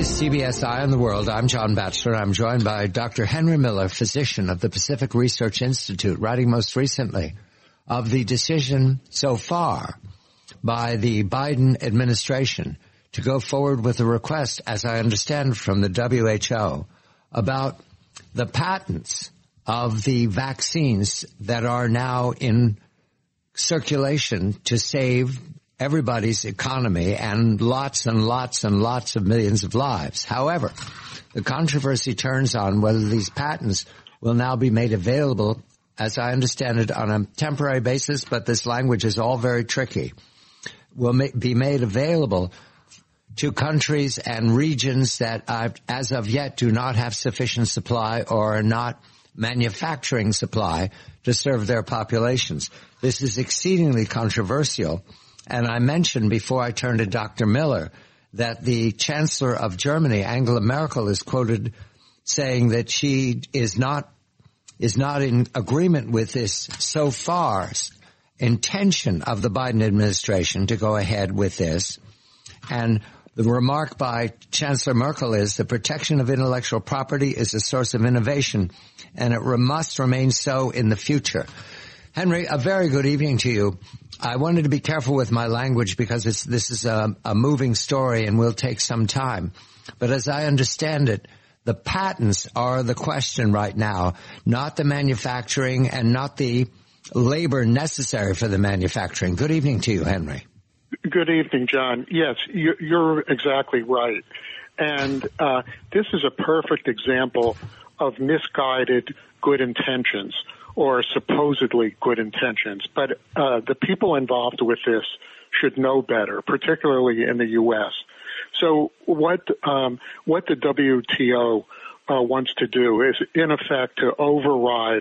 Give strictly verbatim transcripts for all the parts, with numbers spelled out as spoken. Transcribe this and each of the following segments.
is C B S Eye on the World. I'm John Batchelor. I'm joined by Doctor Henry Miller, physician of the Pacific Research Institute, writing most recently of the decision so far by the Biden administration to go forward with a request, as I understand from the W H O, about the patents of the vaccines that are now in circulation to save everybody's economy and lots and lots and lots of millions of lives. However, the controversy turns on whether these patents will now be made available, as I understand it, on a temporary basis, but this language is all very tricky, will ma- be made available to countries and regions that uh, as of yet do not have sufficient supply or are not manufacturing supply to serve their populations. This is exceedingly controversial. And I mentioned before I turned to Doctor Miller that the Chancellor of Germany, Angela Merkel, is quoted saying that she is not is not in agreement with this so far intention of the Biden administration to go ahead with this. And the remark by Chancellor Merkel is the protection of intellectual property is a source of innovation, and it must remain so in the future. Henry, a very good evening to you. I wanted to be careful with my language because it's, this is a, a moving story and will take some time. But as I understand it, the patents are the question right now, not the manufacturing and not the labor necessary for the manufacturing. Good evening to you, Henry. Good evening, John. Yes, you're exactly right. And uh, this is a perfect example of misguided good intentions, or supposedly good intentions. But uh, the people involved with this should know better, particularly in the U S. So what um, what the W T O uh, wants to do is, in effect, to override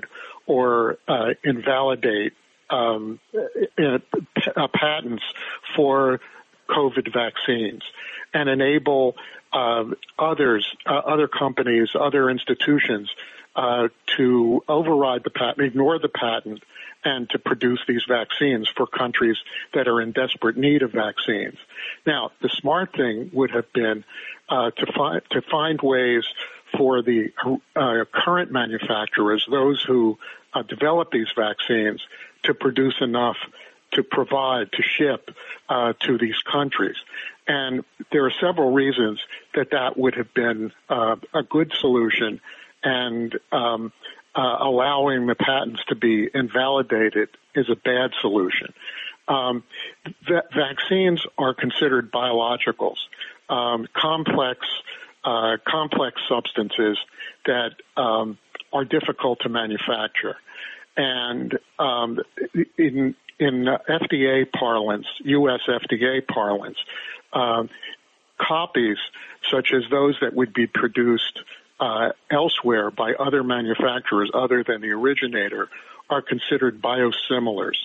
or uh, invalidate um, uh, patents for COVID vaccines and enable uh, others, uh, other companies, other institutions Uh, to override the patent, ignore the patent, and to produce these vaccines for countries that are in desperate need of vaccines. Now, the smart thing would have been uh, to find to find ways for the uh, current manufacturers, those who uh, develop these vaccines, to produce enough to provide, to ship uh, to these countries. And there are several reasons that that would have been uh, a good solution, and um, uh, allowing the patents to be invalidated is a bad solution. Um, va- vaccines are considered biologicals, um, complex, uh, complex substances that um, are difficult to manufacture. And um, in in F D A parlance, U S F D A parlance, um, copies such as those that would be produced Uh, elsewhere by other manufacturers other than the originator are considered biosimilars.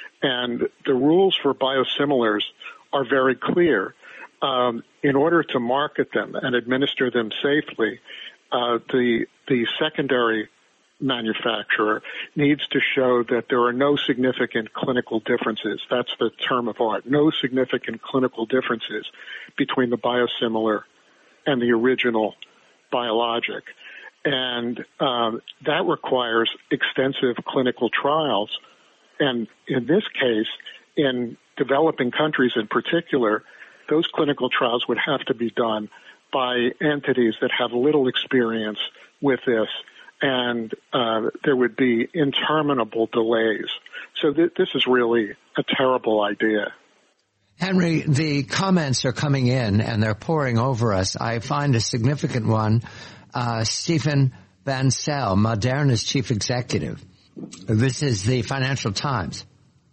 And the rules for biosimilars are very clear. Um, in order to market them and administer them safely, uh, the the secondary manufacturer needs to show that there are no significant clinical differences. That's the term of art. No significant clinical differences between the biosimilar and the original biologic. And um, that requires extensive clinical trials. And in this case, in developing countries in particular, those clinical trials would have to be done by entities that have little experience with this, and uh, there would be interminable delays. So th- this is really a terrible idea. Henry, the comments are coming in and they're pouring over us. I find a significant one. Uh, Stephen Bancel, Moderna's chief executive. This is the Financial Times.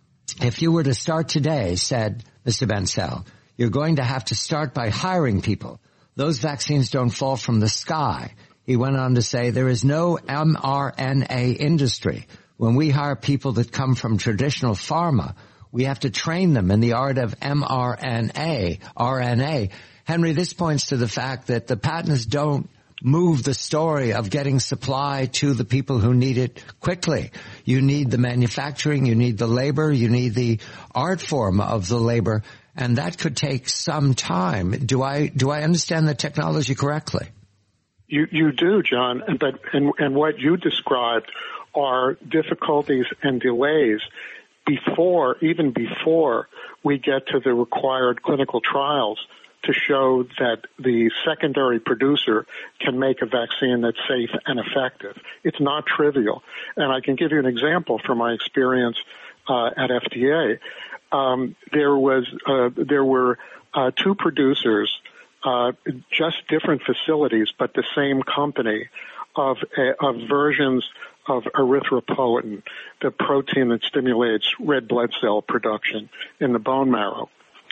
If you were to start today, said Mister Bancel, you're going to have to start by hiring people. Those vaccines don't fall from the sky. He went on to say there is no M R N A industry. When we hire people that come from traditional pharma, we have to train them in the art of M R N A, R N A. Henry, this points to the fact that the patents don't move the story of getting supply to the people who need it quickly. You need the manufacturing, you need the labor, you need the art form of the labor. And that could take some time. Do I, do I understand the technology correctly? You, you do, John. And, but, and, and what you described are difficulties and delays before, even before we get to the required clinical trials to show that the secondary producer can make a vaccine that's safe and effective. It's not trivial. And I can give you an example from my experience uh, at F D A. Um, there was, uh, there were uh, two producers, uh, just different facilities, but the same company of, uh, of versions of erythropoietin, the protein that stimulates red blood cell production in the bone marrow.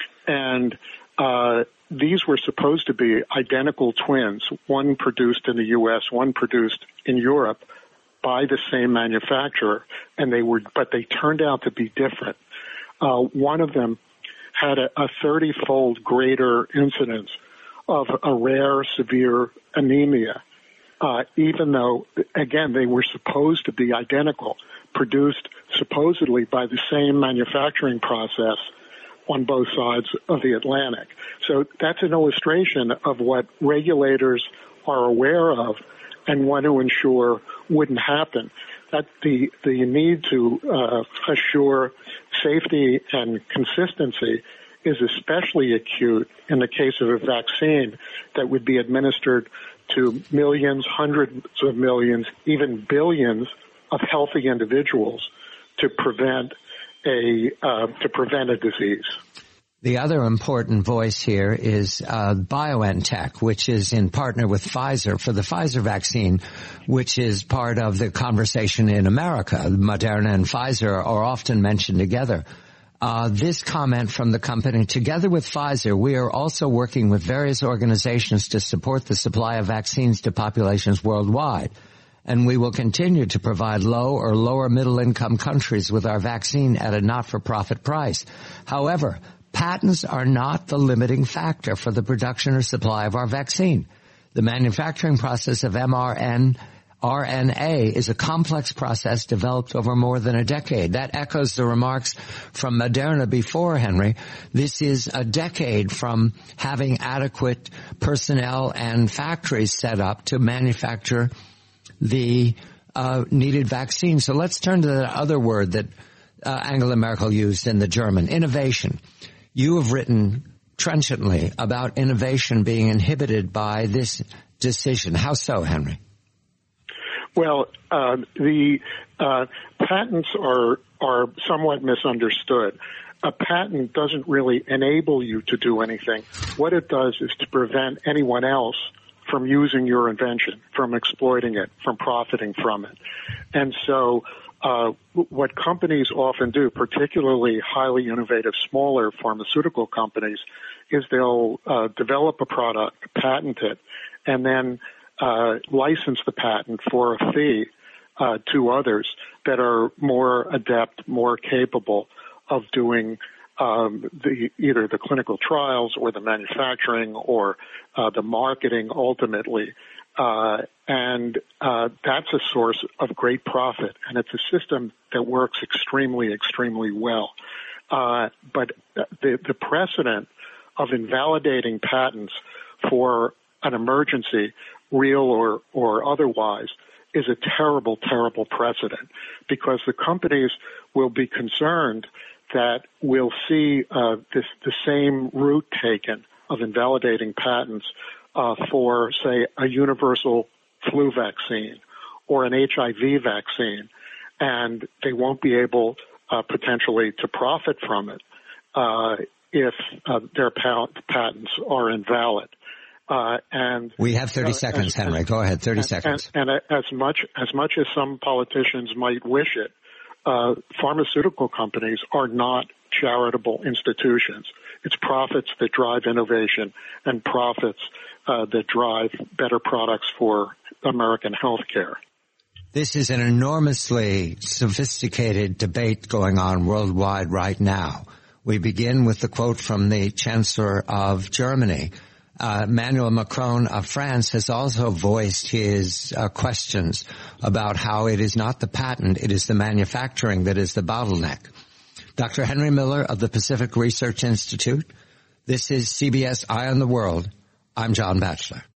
And uh, these were supposed to be identical twins, one produced in the U S, one produced in Europe by the same manufacturer, and they were, but they turned out to be different. Uh, one of them had a, a thirty-fold greater incidence of a rare, severe anemia, uh, even though, again, they were supposed to be identical, produced supposedly by the same manufacturing process on both sides of the Atlantic. So that's an illustration of what regulators are aware of and want to ensure wouldn't happen. That the the need to uh, assure safety and consistency is especially acute in the case of a vaccine that would be administered to millions, hundreds of millions, even billions of healthy individuals to prevent a uh, to prevent a disease. The other important voice here is uh, BioNTech, which is in partner with Pfizer for the Pfizer vaccine, which is part of the conversation in America. Moderna and Pfizer are often mentioned together. Uh, this comment from the company, together with Pfizer, we are also working with various organizations to support the supply of vaccines to populations worldwide. And we will continue to provide low or lower middle income countries with our vaccine at a not-for-profit price. However, patents are not the limiting factor for the production or supply of our vaccine. The manufacturing process of mRNA R N A is a complex process developed over more than a decade. That echoes the remarks from Moderna before, Henry. This is a decade from having adequate personnel and factories set up to manufacture the uh, needed vaccine. So let's turn to the other word that uh, Angela Merkel used in the German, innovation. You have written trenchantly about innovation being inhibited by this decision. How so, Henry? Well, uh, the uh, patents are are somewhat misunderstood. A patent doesn't really enable you to do anything. What it does is to prevent anyone else from using your invention, from exploiting it, from profiting from it. And so uh, what companies often do, particularly highly innovative, smaller pharmaceutical companies, is they'll uh, develop a product, patent it, and then uh, license the patent for a fee uh, to others that are more adept, more capable of doing Um, the, either the clinical trials or the manufacturing or uh, the marketing ultimately. Uh, and uh, that's a source of great profit. And it's a system that works extremely, extremely well. Uh, but the, the precedent of invalidating patents for an emergency, real or, or otherwise, is a terrible, terrible precedent because the companies will be concerned that we'll see uh, this, the same route taken of invalidating patents uh, for, say, a universal flu vaccine or an H I V vaccine, and they won't be able uh, potentially to profit from it uh, if uh, their pat- patents are invalid. Uh, and we have thirty uh, seconds, as, Henry. Go ahead, thirty and, seconds. And, and as much as much as some politicians might wish it, Uh, pharmaceutical companies are not charitable institutions. It's profits that drive innovation and profits uh, that drive better products for American healthcare. This is an enormously sophisticated debate going on worldwide right now. We begin with the quote from the Chancellor of Germany. Uh, Emmanuel Macron of France has also voiced his uh, questions about how it is not the patent, it is the manufacturing that is the bottleneck. Doctor Henry Miller of the Pacific Research Institute. This is C B S Eye on the World. I'm John Batchelor.